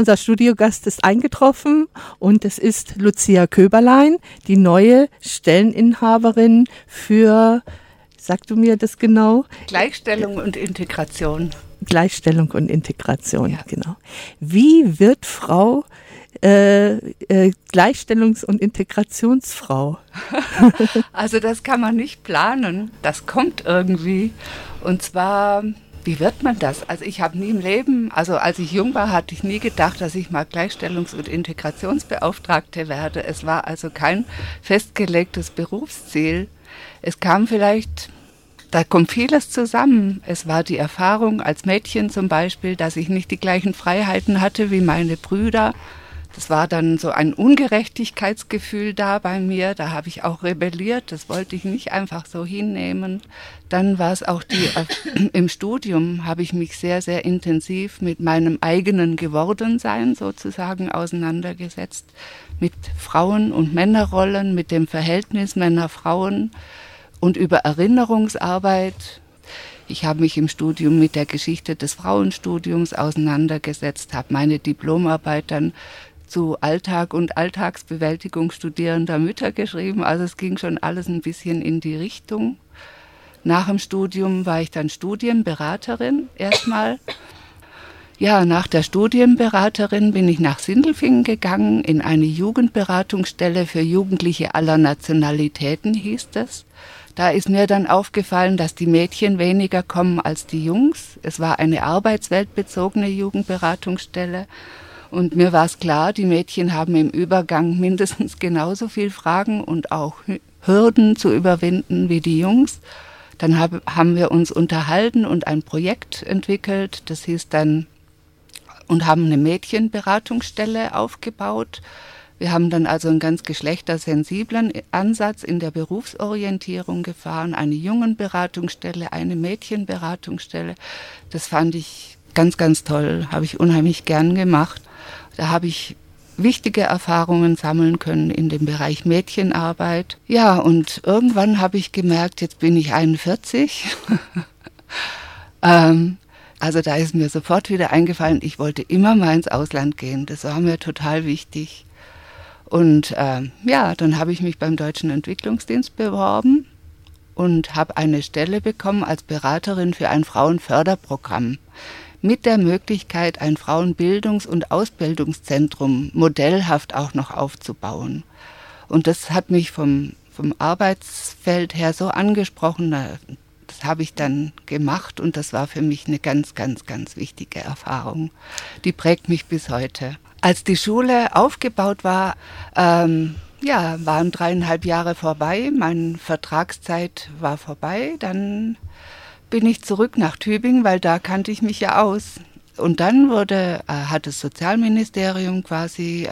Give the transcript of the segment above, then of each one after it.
unser Studiogast ist eingetroffen und es ist Lucia Köberlein, die neue Stelleninhaberin für, sag du mir das genau? Gleichstellung und Integration. Gleichstellung und Integration, ja. Genau. Wie wird Frau Gleichstellungs- und Integrationsfrau? Also das kann man nicht planen, das kommt irgendwie. Und zwar, wie wird man das? Also ich habe nie im Leben, also als ich jung war, hatte ich nie gedacht, dass ich mal Gleichstellungs- und Integrationsbeauftragte werde. Es war also kein festgelegtes Berufsziel. Es kam vielleicht... Da kommt vieles zusammen. Es war die Erfahrung als Mädchen zum Beispiel, dass ich nicht die gleichen Freiheiten hatte wie meine Brüder. Das war dann so ein Ungerechtigkeitsgefühl da bei mir. Da habe ich auch rebelliert. Das wollte ich nicht einfach so hinnehmen. Dann war es auch im Studium habe ich mich sehr, sehr intensiv mit meinem eigenen Gewordensein sozusagen auseinandergesetzt. Mit Frauen- und Männerrollen, mit dem Verhältnis Männer-Frauen. Und über Erinnerungsarbeit. Ich habe mich im Studium mit der Geschichte des Frauenstudiums auseinandergesetzt, habe meine Diplomarbeit dann zu Alltag und Alltagsbewältigung studierender Mütter geschrieben. Also es ging schon alles ein bisschen in die Richtung. Nach dem Studium war ich dann Studienberaterin erstmal. Ja, nach der Studienberaterin bin ich nach Sindelfingen gegangen, in eine Jugendberatungsstelle für Jugendliche aller Nationalitäten, hieß das. Da ist mir dann aufgefallen, dass die Mädchen weniger kommen als die Jungs. Es war eine arbeitsweltbezogene Jugendberatungsstelle. Und mir war es klar, die Mädchen haben im Übergang mindestens genauso viel Fragen und auch Hürden zu überwinden wie die Jungs. Dann haben wir uns unterhalten und ein Projekt entwickelt. Das hieß dann, und haben eine Mädchenberatungsstelle aufgebaut. Wir haben dann also einen ganz geschlechtersensiblen Ansatz in der Berufsorientierung gefahren, eine Jungenberatungsstelle, eine Mädchenberatungsstelle. Das fand ich ganz, ganz toll, habe ich unheimlich gern gemacht. Da habe ich wichtige Erfahrungen sammeln können in dem Bereich Mädchenarbeit. Ja, und irgendwann habe ich gemerkt, jetzt bin ich 41. Also da ist mir sofort wieder eingefallen, ich wollte immer mal ins Ausland gehen. Das war mir total wichtig. Und dann habe ich mich beim Deutschen Entwicklungsdienst beworben und habe eine Stelle bekommen als Beraterin für ein Frauenförderprogramm mit der Möglichkeit, ein Frauenbildungs- und Ausbildungszentrum modellhaft auch noch aufzubauen. Und das hat mich vom Arbeitsfeld her so angesprochen, das habe ich dann gemacht und das war für mich eine ganz, ganz, ganz wichtige Erfahrung. Die prägt mich bis heute. Als die Schule aufgebaut war, waren 3,5 Jahre vorbei, meine Vertragszeit war vorbei, dann bin ich zurück nach Tübingen, weil da kannte ich mich ja aus. Und dann hat das Sozialministerium quasi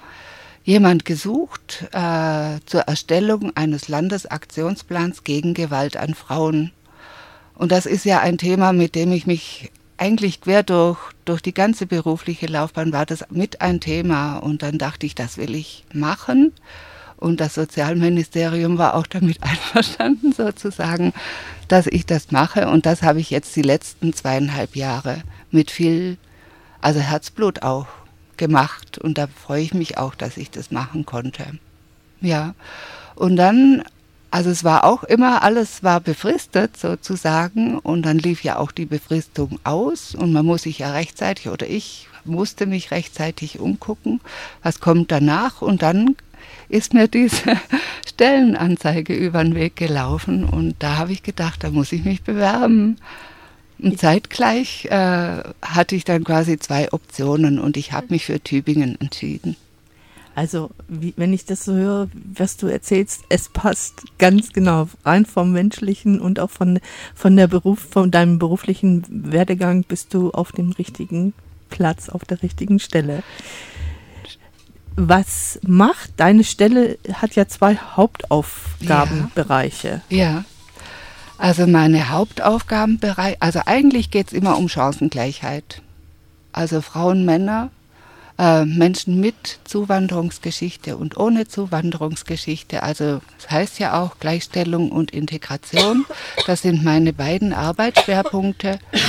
jemand gesucht zur Erstellung eines Landesaktionsplans gegen Gewalt an Frauen. Und das ist ja ein Thema, mit dem ich mich eigentlich quer durch die ganze berufliche Laufbahn war das mit ein Thema. Und dann dachte ich, das will ich machen. Und das Sozialministerium war auch damit einverstanden sozusagen, dass ich das mache. Und das habe ich jetzt die letzten 2,5 Jahre mit viel, also Herzblut auch gemacht. Und da freue ich mich auch, dass ich das machen konnte. Ja, und dann, also es war auch immer, alles war befristet sozusagen. Und dann lief ja auch die Befristung aus. Und man muss sich ja rechtzeitig, oder ich musste mich rechtzeitig umgucken, was kommt danach. Und dann ist mir diese Stellenanzeige über den Weg gelaufen und da habe ich gedacht, da muss ich mich bewerben. Und zeitgleich hatte ich dann quasi 2 Optionen und ich habe mich für Tübingen entschieden. Also, wenn ich das so höre, was du erzählst, es passt ganz genau, rein vom Menschlichen und auch von deinem beruflichen Werdegang bist du auf dem richtigen Platz, auf der richtigen Stelle. Was macht deine Stelle, hat ja 2 Hauptaufgabenbereiche. Ja, also meine Hauptaufgabenbereiche, also eigentlich geht es immer um Chancengleichheit. Also Frauen, Männer, Menschen mit Zuwanderungsgeschichte und ohne Zuwanderungsgeschichte. Also das heißt ja auch Gleichstellung und Integration. Das sind meine beiden Arbeitsschwerpunkte.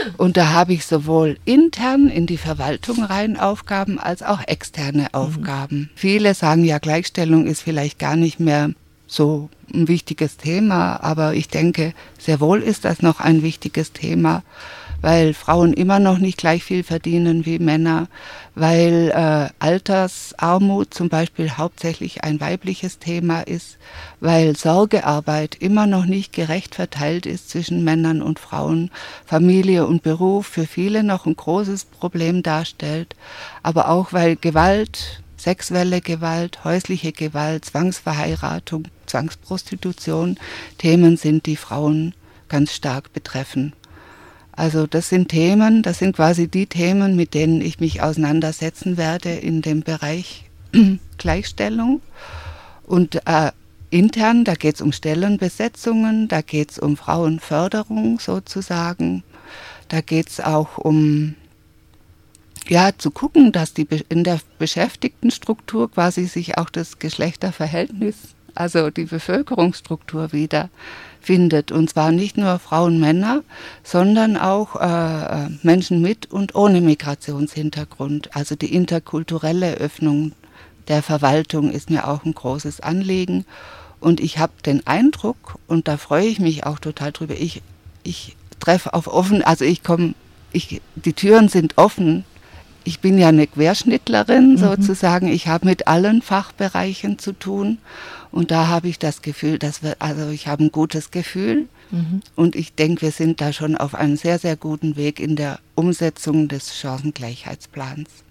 Und da habe ich sowohl intern in die Verwaltung rein Aufgaben als auch externe Aufgaben. Viele sagen ja, Gleichstellung ist vielleicht gar nicht mehr so ein wichtiges Thema, aber ich denke, sehr wohl ist das noch ein wichtiges Thema, weil Frauen immer noch nicht gleich viel verdienen wie Männer, weil Altersarmut zum Beispiel hauptsächlich ein weibliches Thema ist, weil Sorgearbeit immer noch nicht gerecht verteilt ist zwischen Männern und Frauen, Familie und Beruf für viele noch ein großes Problem darstellt, aber auch weil Gewalt, sexuelle Gewalt, häusliche Gewalt, Zwangsverheiratung, Zwangsprostitution Themen sind, die Frauen ganz stark betreffen. Also das sind quasi die Themen, mit denen ich mich auseinandersetzen werde in dem Bereich Gleichstellung. Und intern, da geht es um Stellenbesetzungen, da geht es um Frauenförderung sozusagen, da geht es auch um zu gucken, dass in der Beschäftigtenstruktur quasi sich auch das Geschlechterverhältnis, also die Bevölkerungsstruktur wieder findet. Und zwar nicht nur Frauen, Männer, sondern auch Menschen mit und ohne Migrationshintergrund. Also die interkulturelle Öffnung der Verwaltung ist mir auch ein großes Anliegen. Und ich habe den Eindruck, und da freue ich mich auch total drüber, ich treffe auf offen, also die Türen sind offen. Ich bin ja eine Querschnittlerin sozusagen. Ich habe mit allen Fachbereichen zu tun. Und da habe ich das Gefühl, ich habe ein gutes Gefühl. Und ich denke, wir sind da schon auf einem sehr, sehr guten Weg in der Umsetzung des Chancengleichheitsplans.